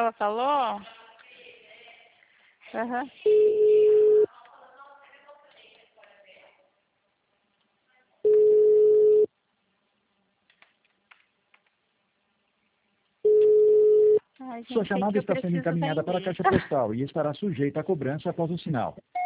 ela falou? Aham. Ai, Sua gente, é que chamada eu está sendo preciso encaminhada para a vender. caixa postal e estará sujeita à cobrança após o sinal.